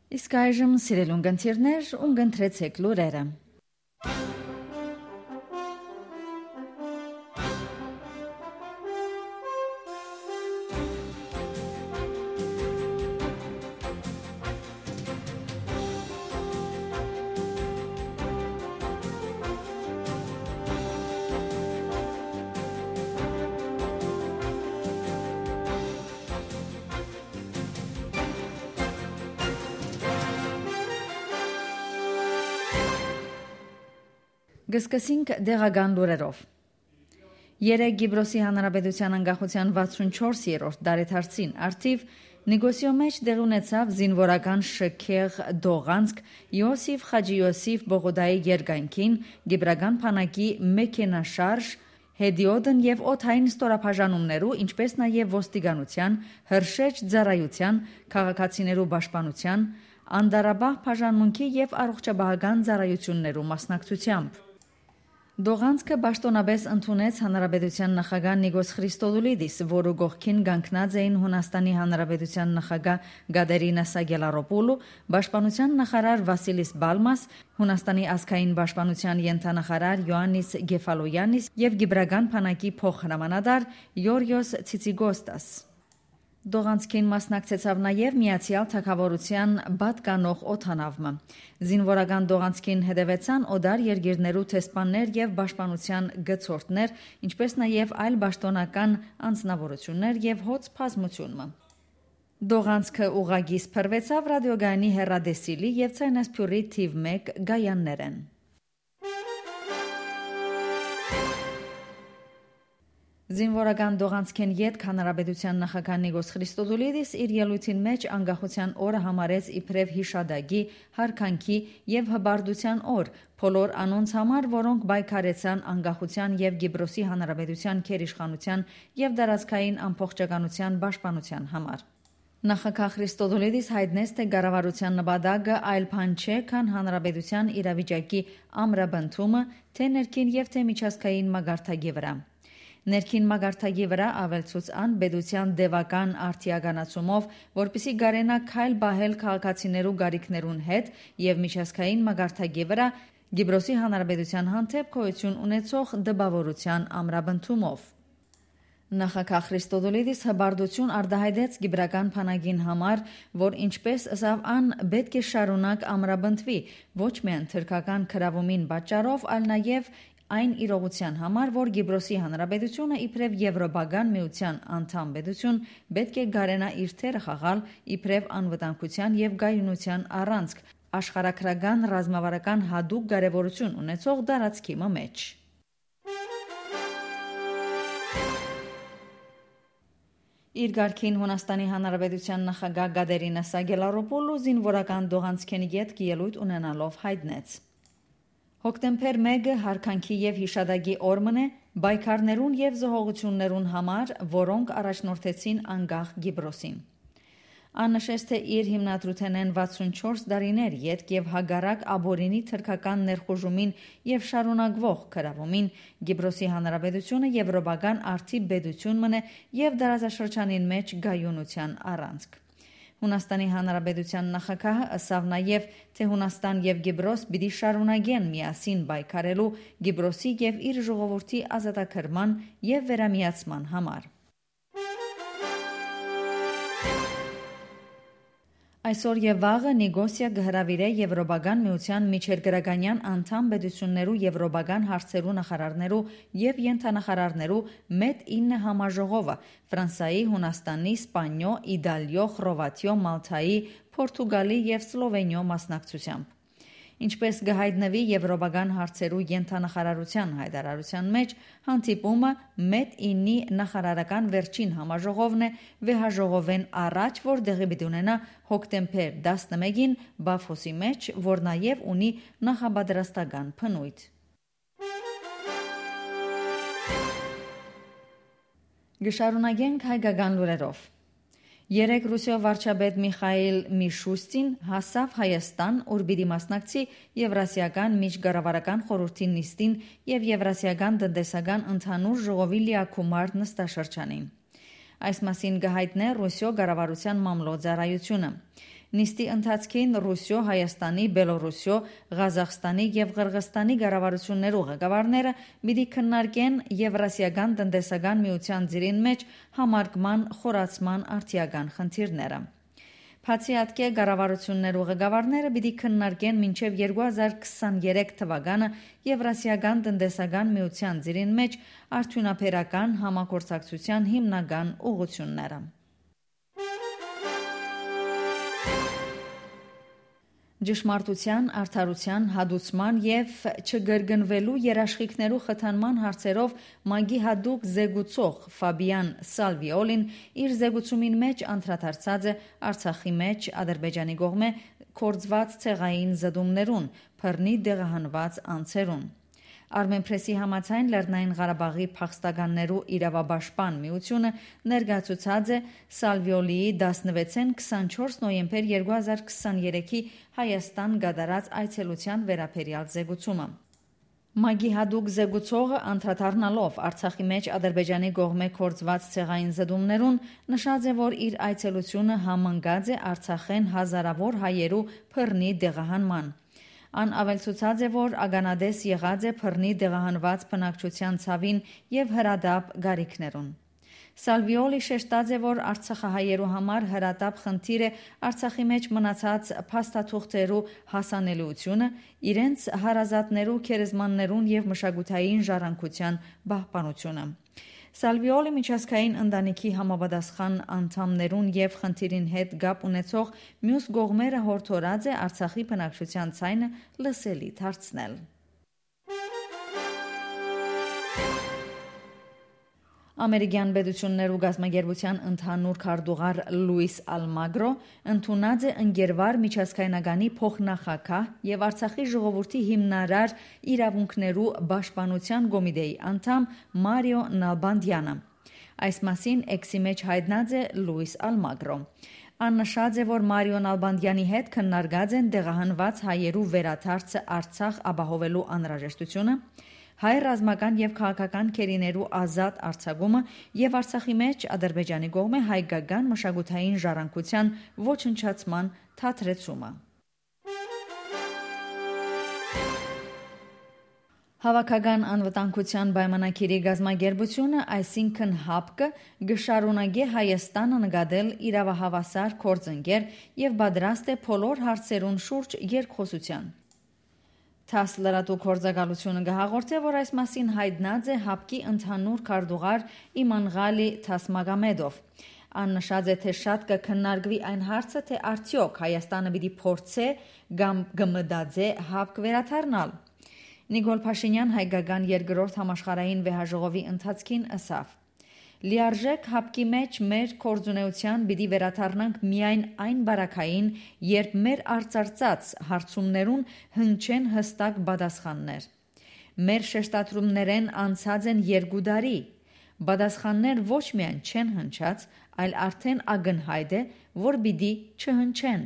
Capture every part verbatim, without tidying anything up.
Իսկ այժմ սիրելի ունգընտիրներ, ունգընտրեցեք լուրերը։ Գսկսինք դեղական լուրերով։ Երեկ Կիպրոսի Հանրապետության անկախության վաթսունչորսերորդ դարեդարձին արդիվ Նիգոսիո մեջ դեղ ունեցավ զինվորական շքեղ Դողանցք Յոսիֆ Խաջի Յոսիֆ Բողոդայի երկայնքին Գիբրական փանակի մեքենաշարժ Հեդիոդն եւ օթային ստորափաժանումներու, ինչպես նաեւ ոստիկանության, հրշեջ ծառայության, քաղաքացիներու պաշտպանության, անդարաբահ բաժանմունքի եւ առողջապահական ծառայություններու մասնակցությամբ։ Դողանցքը պաշտոնապես ընդունեց Հանրապետության նախագահ Նիգոս Խրիստոդուլիդիս, որը գողքին կանգնած էին Հունաստանի Հանրապետության նախագահ Գադերինա Սագելարոպուլու, պաշտպանության նախարար Վասիլիս Բալմաս, Հունաստանի ազգային պաշտպանության ենթանախարար Յոաննիս Գեֆալոյանիս եւ Գիբրական փանակի փոխհրամանատար Յորիոս Ցիցիգոստաս։ Դողանցքին մասնակցեցավ նաև Միացյալ Թագավորության պատկանող օդանավը։ Զինվորական Դողանցքին հետևեցան օդար երկիրներու տեսփաններ եւ պաշտպանության գծորդներ, ինչպես նաև այլ պաշտոնական անձնավորություններ եւ հոծ բազմությունը։ Դողանցքը ուղագի սփռվեցավ ռադիոգայանի հեռադեսիլի եւ ցայնասփյուրի թիվ մեկ գայաններեն։ Զինվորական Դողանցքեն յետք Հանրապետության նախագահ Նիգոս Խրիստոդուլիդիս իր ելույթին մեջ անկախության օրը համարեց իբրև հիշադակի, հարկանքի եւ հբարդության օր բոլոր անոնց համար, որոնք պայքարեցան անկախության եւ Կիպրոսի Հանրապետության քերիշխանության եւ դարածքային ամբողջականության պաշտպանության համար։ Նախագահ Խրիստոդուլիդիս հայտնեց, թե կառավարության նպատակը այլ բան չէ, քան հանրապետության իրավիճակի ամրապնդումը, թե ներքին եւ թե միջազգային մագարտակի վրա։ Ներքին մագարտակի վրա ավելցուց ան պետության դևական արդիականացումով, որպիսի գարենա քայլ բահել քաղաքացիներու գարիքներուն հետ եւ միջազգային մագարտակի վրա Կիպրոսի Հանրապետության հանդեպ գոյություն ունեցող դպավորության ամրապնդումով։ Նախագահ Խրիստոդուլիդիս հբարդություն արտահայտեց Կիպրական փանագին համար, որ ինչպես ըսավ ան պետք է շարունակ ամրապնդվի ոչ միայն թրքական քրավումին պատճառով, այլ նաեւ այն իրողության համար, որ Կիպրոսի Հանրապետությունը իբրև Եվրոպական միության անդամ պետություն պետք է գարենա իր թերը խաղալ իբրև անվտանգության եւ գայունության առանցք աշխարհագրական ռազմավարական հատուկ կարեւորություն ունեցող դարածքի մեջ։ Իր գարքին Հունաստանի Հանրապետության նախագահ Գադերինա Սագելարոպուլու զինվորական Դողանցքեն յետք ելույթ ունենալով հայտնեց։ Հոկտեմբեր մեկը հարկանքի եւ հիշադակի օրմն է բայկարներուն եւ զոհողություններուն համար, որոնք առաջնորդեցին անկախ Կիպրոսին։ Աննշեց, թե իր հիմնադրութենեն վաթսունչորս դարիներ յետք եւ հագարակ աբորինի թրքական ներխուժումին եւ շարունակվող քրավումին Կիպրոսի Հանրապետությունը եվրոպական արդի պետություն մնե եւ դարաշրջանին մեջ գայունության առանցք։ Հունաստանի Հանրապետության նախագահը ըսավ նաև, թե Հունաստան եւ Կիպրոս պիտի շարունակեն միասին պայքարելու Կիպրոսի եւ իր ժողովրդի ազատագրման եւ վերամիացման համար։ Այսօր եւ վաղը Նիգոսիա գհրավիրե Եվրոպական միության միջերկրականյան անդամ պետություններու եվրոպական հարցերու նախարարներու եւ ենթանախարարներու մեծ ինը համաժողովը Ֆրանսիայի, Հունաստանի, Իսպանիո, Իտալիո, Խորվաթիո, Մալթայի, Պորտուգալի եւ Սլովենիո մասնակցությամբ։ Ինչպես գահիտնվի Եվրոպական հարցերու ենթանախարարության հայտարարության մեջ, հանդիպումը մեծ ինի նախարարական վերջին համաժողովն է վեհաժողովեն առաջ, որ դեղի պիտի ունենա հոկտեմբեր տասնմեկին Բաֆոսի մեջ, որ նաև ունի նախապատրաստական բնույթ։ Գշարունակենք հայկական լուրերով։ Երեկ Ռուսիո վարչապետ Միխայիլ Միշուստին հասավ Հայաստան, ուր պիտի մասնակցի Եվրասիական միջկառավարական խորհրդի նիստին եւ Եվրասիական տնտեսական ընդհանուր ժողովի լիակումար նստաշրջանին։ Այս մասին գահիտնե Ռուսիո կառավարության մամլոյ ծառայությունը։ Նիստի ընթացքին Ռուսիո, Հայաստանի, Բելոռուսիո, Ղազախստանի եւ Ղրղստանի կառավարություններու ղեկավարները պիտի քննարկեն Եվրասիական տնտեսական միության ծիրին մեջ համարգման խորացման արտիական խնդիրները։ Բացի այդ, կառավարություններու ղեկավարները պիտի քննարկեն մինչև երկու հազար քսաներեք թվականը Եվրասիական տնտեսական միության ծիրին մեջ արդյունաբերական համագործակցության հիմնական ուղղությունները։ Ճշմարտության, արդարության, հադուցման եւ չգրգնվելու երաշխիքներու խթանման հարցերով մագի հadoop զեկուցող Ֆաբիան Սալվիոլին իր զեկուցումին մեջ անդրադարձած է Արցախի մեջ Ադրբեջանի կողմէ կորձված ցեղային զդումներուն, բռնի դեղահանված անձերուն։ Armenpress-ի համաձայն Լեռնային Ղարաբաղի փախստականներու իրավաբաշխման միությունը ներկայացուցած է Սալվիոլիի տասնվեցին քսանչորս նոյեմբեր երկու հազար քսաներեքի Հայաստան գդարած այցելության վերաբերյալ զեկուցումը։ Մագի հadoop զեկուցողը անդրադառնալով Արցախի մեջ Ադրբեջանի կողմէ կորձված ցեղային զդումներուն նշած է, որ իր այցելությունը համընկած է Արցախեն հազարավոր հայերու բռնի դեղահանման։ Ան ավելցուցած է, որ ագանադես եղած է բռնի դեղահանված բնակչության ցավին եւ հրադապ գարիքներուն։ Սալվիոլի շեշտած է, որ արցախահայերու համար հրադապ խնդիր է Արցախի մեջ մնացած փաստաթուղթերու հասանելիությունը, իրենց հարազատներու քերեզմաններուն եւ մշակութային ժառանգության պահպանությունը։ Սալվիոլի միջազգային ընտանիքի համապատասխան անդամներուն եւ խնդիրին հետ գապ ունեցող մյուս կողմերը հորդորած է Արցախի բնակչության ցայնը լսելի դարձնել։ Ամերիկյան պետություններու գազագերբության ընդհանուր քարտուղար Լուիս Ալմագրո ընդունած է ընկերվար միջազգայնականի փոխնախագահ եւ Արցախի ժողովրդի հիմնարար իրավունքներու պաշտպանության կոմիտեի անդամ Մարիո Նալբանդյանը։ Այս մասին X-ի մեջ հայտնած է Լուիս Ալմագրո։ Աննշած է, որ Մարիո Նալբանդյանի հետ քննարկած են դեղահանված հայերու վերադարձը Արցախ ապահովելու անհրաժեշտությունը, հայ ռազմական եւ քաղաքական քերիներու ազատ արձակումը եւ Արցախի մեջ Ադրբեջանի կողմէ հայկական մշակութային ժառանգության ոչնչացման թատրեցումը։ Հավաքական անվտանգության պայմանագիրի գազագերբությունը, այսինքն հապկը, գշարունակե Հայաստանը նկատել իրավահավասար գործընկեր եւ պատրաստ է բոլոր հարցերուն շուրջ երկխոսության։ Թաս լրատու գործակալությունը կհաղորդե, որ այս մասին հայտնած է հապկի ընդհանուր քարտուղար Իմանղալի Թասմագամեդով։ Աննշած է, թե շատ կքննարկվի այն հարցը, թե արդյոք Հայաստանը պիտի փորձե կամ կմտածե հապկ վերադառնալ։ Նիկոլ Փաշինյան հայկական երկրորդ համաշխարհային վեհաժողովի ընթացքին ասավ. Լիարժեք հապկի մեջ մեր կորձունեության պիտի վերադառնանք միայն այն բարակային, երբ մեր արծարծած հարցումներուն հնչեն հստակ պատասխաններ։ Մեր շեշտադրումներեն անցած են երկու տարի։ Պատասխաններ ոչ միայն չեն հնչած, այլ արդեն ակնհայտ է, որ պիտի չհնչեն։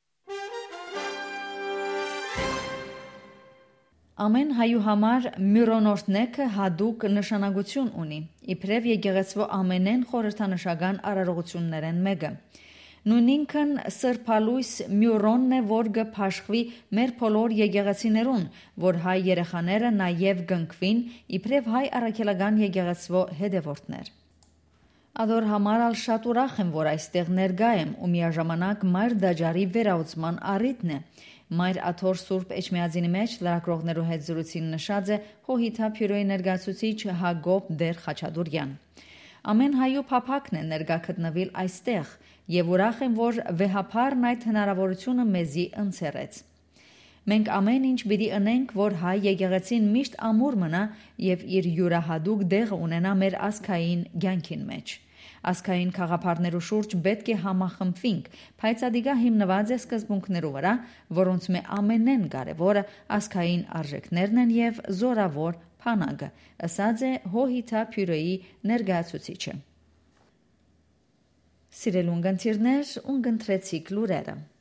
Ամեն հայու համար մյուրոնորտնեքը հadoop նշանակություն ունի, իբրև եկեղեցվո ամենեն խորհրդանշական արարողություններեն մեկը։ Նույնինքն սրբալույս մյուրոնն է, որ կփաշխվի մեր բոլոր եկեղեցիներուն, որ հայ երեխաները նաև կընկվին, իբրև հայ առաքելական եկեղեցվո հետևորդներ։ Ադոր համար ալ շատ ուրախ եմ, որ այստեղ ներկա եմ ու միաժամանակ մայր դաջարի վերահսկման առիթն է։ Մայր Աթոր Սուրբ Էջմիածինի մեջ լրագրողներու հետ զրույցին նշած է Հոհիթա Փյուրոյի ներկայացուցիչ Հակոբ Դեր Խաչատուրյան։ Ամեն հայու փափակն է ներկա գտնվել այստեղ եւ ուրախ եմ, որ վեհապարն այդ հնարավորությունը մեզի ընձեռեց։ Մենք ամեն ինչ պիտի ընենք, որ հայ եկեղեցին միշտ ամուր մնա եւ իր յուրահատուկ դեղը ունենա մեր ազգային կյանքին մեջ։ Ազգային խաղապարներու շուրջ պետք է համախմբվենք, բայց ադիգա հիմնված է սկզբունքներու վրա, որոնց մե ամենեն կարևորը ազգային արժեքներն են եւ զորավոր փանագը, ասած է Հոհիթա Փյուրոյի ներկայացուցիչը։ Սիրելուն գընթիրներ, ունգընտրեցիք լուրերը։